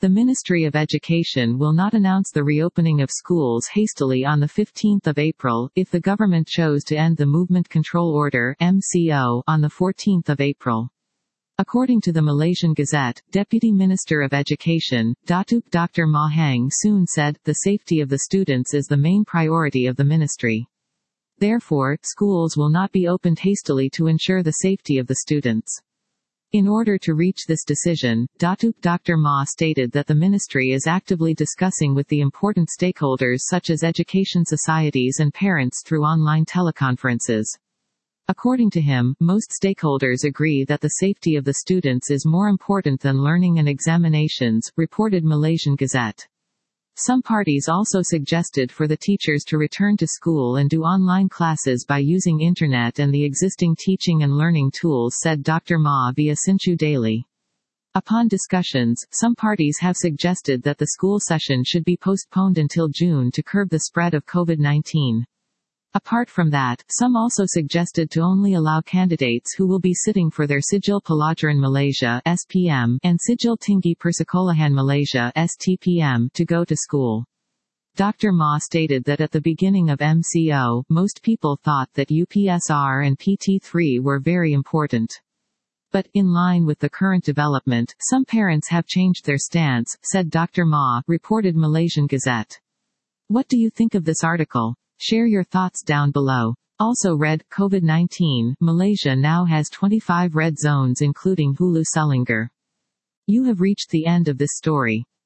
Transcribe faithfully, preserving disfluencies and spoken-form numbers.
The Ministry of Education will not announce the reopening of schools hastily on the fifteenth of April, if the government chose to end the Movement Control Order (M C O) on the fourteenth of April. According to the Malaysian Gazette, Deputy Minister of Education, Datuk Doctor Ma Hang Soon said, the safety of the students is the main priority of the ministry. Therefore, schools will not be opened hastily to ensure the safety of the students. In order to reach this decision, Datuk Doctor Ma stated that the ministry is actively discussing with the important stakeholders such as education societies and parents through online teleconferences. According to him, most stakeholders agree that the safety of the students is more important than learning and examinations, reported Malaysian Gazette. Some parties also suggested for the teachers to return to school and do online classes by using internet and the existing teaching and learning tools, said Doctor Ma via Sinchu Daily. Upon discussions, some parties have suggested that the school session should be postponed until June to curb the spread of COVID nineteen. Apart from that, some also suggested to only allow candidates who will be sitting for their Sijil Pelajaran Malaysia (S P M) and Sijil Tinggi Persekolahan Malaysia (S T P M) to go to school. Doctor Ma stated that at the beginning of M C O, most people thought that U P S R and P T three were very important. But, in line with the current development, some parents have changed their stance, said Doctor Ma, reported Malaysian Gazette. What do you think of this article? Share your thoughts down below. Also read, COVID nineteen, Malaysia now has twenty-five red zones including Hulu Selangor. You have reached the end of this story.